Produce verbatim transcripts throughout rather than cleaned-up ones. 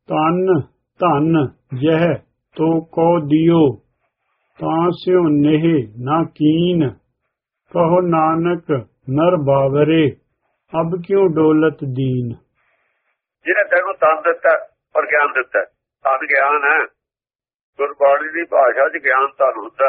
ਤਨ ਧਨ ਜਹ ਤੋ ਕੋ ਦਿਓ ਤਾਂ ਸਿਉ ਨੇਹ ਨਾ ਕੀਨ ਕਹੋ ਨਾਨਕ ਨਰ ਬਾਵਰੇ ਅਬ ਕਿਉ ਡੋਲਤ ਦੀਨ। ਜਿਹਨੇ ਤੈਨੂੰ ਤਨ ਦਿੱਤਾ ਪਰ ਗਿਆਨ ਦਿੱਤਾ, ਤਨ ਗਿਆਨ ਹੈ। ਗੁਰਬਾਣੀ ਦੀ ਭਾਸ਼ਾ 'ਚ ਗਿਆਨ ਧਨ ਹੁੰਦਾ।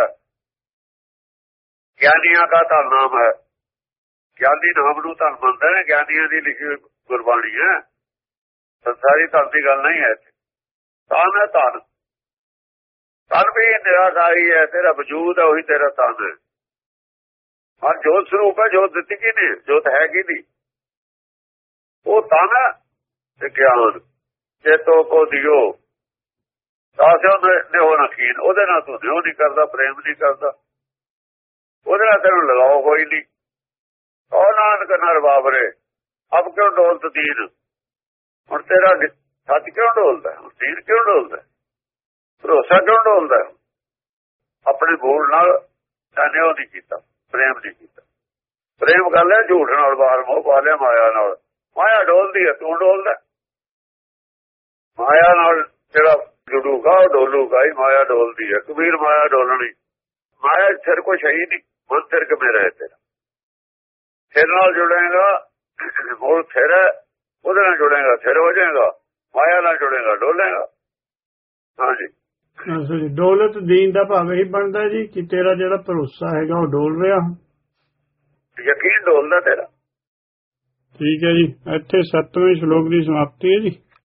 ਗਿਆਨੀਆਂ ਦਾ ਧਨ ਨਾਮ ਹੈ। ਗਿਆਨੀ ਨਾਮ ਨੂੰ ਧਨ ਮੰਨਦੇ ਨੇ। ਗਿਆਨੀਆਂ ਦੀ ਲਿਖੀ ਹੋਈ ਗੁਰਬਾਣੀ ਹੈ। ਸੰਸਾਰੀ ਧਨ ਦੀ ਗੱਲ ਨਹੀਂ ਹੈ। ਧਨ ਹੈ ਧਨ। ਧਨ ਵੀ ਨਿਰਾਕਾਰੀ ਹੈ। ਤੇਰਾ ਵਜੂਦ ਹੈ, ਉਹੀ ਤੇਰਾ ਧਨ ਹੈ। ਹਰ ਜੋਤ ਸਰੂਪ ਹੈ। ਜੋਤ ਦਿੱਤੀ ਕੀ ਨਹੀਂ, ਜੋਤ ਹੈ ਕੀ ਨਹੀਂ, ਉਹ ਧਨ ਹੈ ਤੇ ਗਿਆਨ। ਚੇਤੋ ਕੋ ਦਿਓ ਸਾਸਿਓ ਨੇ ਹੋ ਨਖੀਨ। ਉਹਦੇ ਨਾਲ ਤੂੰ ਦਿਓ ਨਹੀਂ ਕਰਦਾ, ਪ੍ਰੇਮ ਨਹੀਂ ਕਰਦਾ, ਉਹਦੇ ਨਾਲ ਤੈਨੂੰ ਲਗਾਓ ਕੋਈ ਨਹੀਂ। ਉਹ ਨਾਨਕ ਨਰ ਬਾਬਰੇ ਅਬ ਕਿਉਂ ਡੋਲਤ ਦੀਨ। ਹੁਣ ਤੇਰਾ ਸੱਚ ਕਿਉਂ ਡੋਲਦਾ, ਦੀਨ ਕਿਉਂ ਡੋਲਦਾ, ਭਰੋਸਾ ਕਿਉਂ ਡੋਲਦਾ। ਆਪਣੇ ਬੋਲ ਨਾਲ ਤੈਨੇ ਉਹ ਨਹੀਂ ਕੀਤਾ, ਪ੍ਰੇਮ ਨਹੀਂ ਕੀਤਾ। ਪ੍ਰੇਮ ਕਰ ਲਿਆ ਝੂਠ ਨਾਲ, ਬਾਹਰ ਮੋਹ ਪਾ ਲਿਆ ਮਾਇਆ ਨਾਲ। ਮਾਇਆ ਡੋਲਦੀ ਹੈ, ਤੂੰ ਡੋਲਦਾ। ਮਾਇਆ ਨਾਲ ਜਿਹੜਾ ਜੁੜੂਗਾ ਉਹ ਡੋਲੂਗਾ ਹੀ। ਮਾਇਆ ਡੋਲਦੀ ਹੈ। ਕਬੀਰ ਮਾਇਆ ਡੋਲਣੀ। ਮਾਇਆ ਸਿਰ ਕੁਛ ਹੈ ਹੀ ਨਹੀਂ। ਮਨ ਸਿਰ ਕਿਵੇਂ ਰਹੇ ਤੇਰਾ। ਸਿਰ ਨਾਲ ਜੁੜੇਗਾ ਮੋਲ ਸਿਰ ਹੈ, ਉਹਦੇ ਨਾਲ ਜੁੜੇਗਾ ਸਿਰ ਹੋ ਜਾਏਗਾ। ਮਾਇਆ ਨਾਲ ਜੁੜੇਗਾ ਡੋਲੇਗਾ। ਹਾਂਜੀ ਅੱਛਾ ਜੀ। ਡੋਲਤ ਦੀਨ ਦਾ ਭਾਵ ਇਹੀ ਬਣਦਾ ਜੀ ਕਿ ਤੇਰਾ ਜਿਹੜਾ ਭਰੋਸਾ ਹੈਗਾ ਉਹ ਡੋਲ ਰਿਹਾ, ਯਕੀਨ ਡੋਲਦਾ ਤੇਰਾ। ਠੀਕ ਹੈ ਜੀ। ਇੱਥੇ ਸੱਤਵੇਂ ਸ਼ਲੋਕ ਦੀ ਸਮਾਪਤੀ ਹੈ ਜੀ।